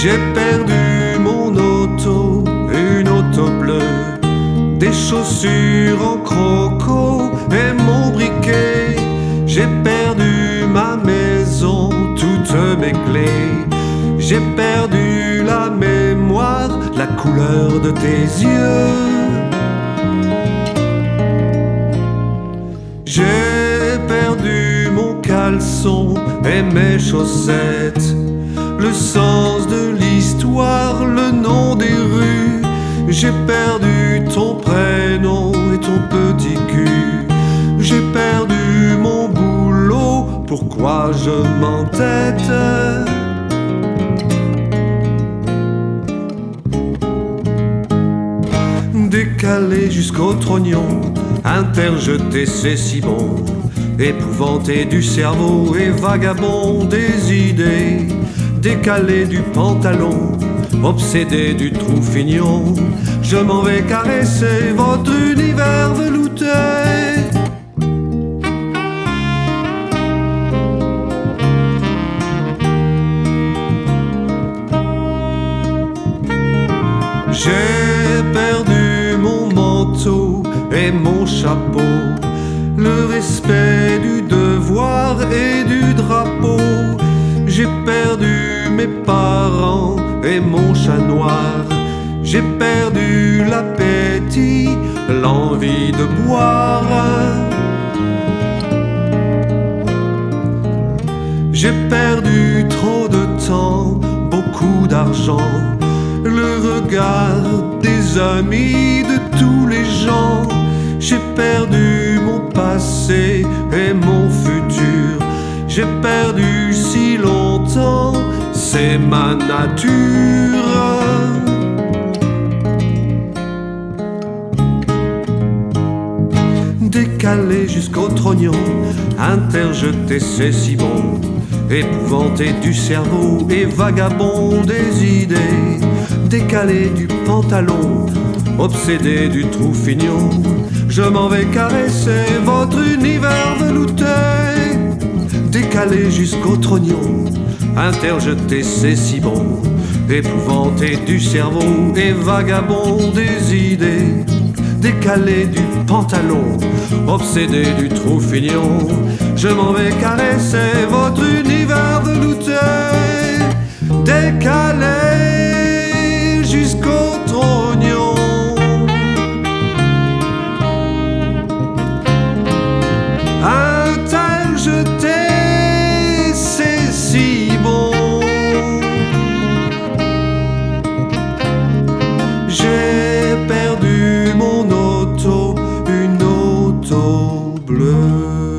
J'ai perdu mon auto, une auto bleue, des chaussures en croco et mon briquet. J'ai perdu ma maison, toutes mes clés. J'ai perdu la mémoire, la couleur de tes yeux. J'ai perdu mon caleçon et mes chaussettes, le sens de l'histoire, le nom des rues. J'ai perdu ton prénom et ton petit cul. J'ai perdu mon boulot, pourquoi je m'entête? Décalé jusqu'au trognon, interjeté c'est si bon, épouvanté du cerveau et vagabond des idées. Décalé du pantalon, obsédé du trou fignon, je m'en vais caresser votre univers velouté. J'ai perdu mon manteau et mon chapeau, le respect du devoir et du drapeau. J'ai perdu mes parents et mon chat noir. J'ai perdu l'appétit, l'envie de boire. J'ai perdu trop de temps, beaucoup d'argent, le regard des amis, de tous les gens. J'ai perdu mon passé et mon futur. J'ai perdu si longtemps, c'est ma nature. Décalé jusqu'au trognon, interjeté c'est si bon, épouvanté du cerveau et vagabond des idées. Décalé du pantalon, obsédé du trou fignon, je m'en vais caresser votre univers velouté. Décalé jusqu'au trognon, interjeté c'est si bon, épouvanté du cerveau et vagabond des idées. Décalé du pantalon, obsédé du trou fignon, je m'en vais caresser votre univers velouté. Décalé jusqu'au trognon, interjeté c'est si bon. J'ai perdu mon auto, une auto bleue.